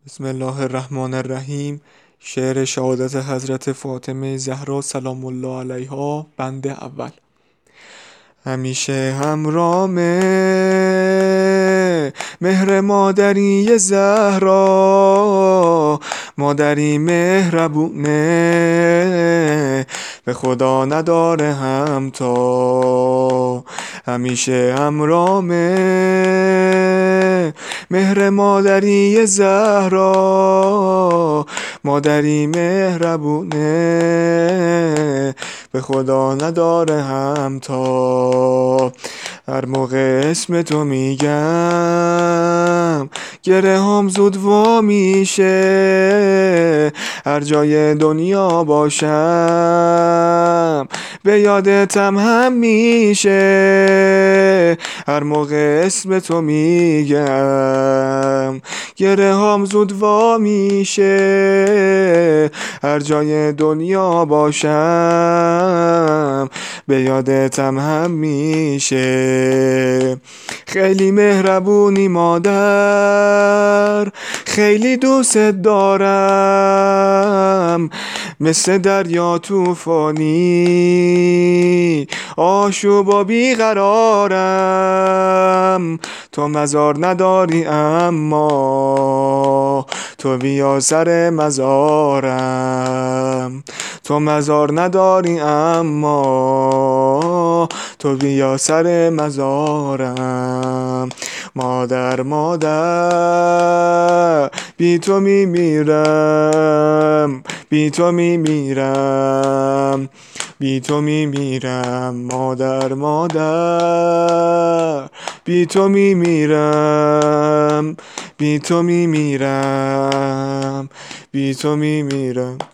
بسم الله الرحمن الرحیم. شعر شهادت حضرت فاطمه زهرا سلام الله علیها، بند اول. همیشه همرامه مهر مادری زهرا، مادری مهربونه به خدا نداره همتا. همیشه همرامه مهر مادری زهرا، مادری مهربونه به خدا نداره همتا. هر موقع اسم تو میگم گره هم زود وا میشه، هر جای دنیا باشم به یادتم هم میشه. هر موقع اسم تو میگم گره هم زود وا میشه، هر جای دنیا باشم به یادتم هم میشه. خیلی مهربونی مادر، خیلی دوست دارم، مثل دریا طوفانی آشوب و بیقرارم. تو مزار نداری اما تو بیا سر مزارم. تو مزار نداری اما تو بیا سر مزارم. مادر مادر بی تو میمیرم، بی تو میمیرم، بی تو میمیرم. مادر مادر بی تو میمیرم، بی تو میمیرم، بی تو میمیرم.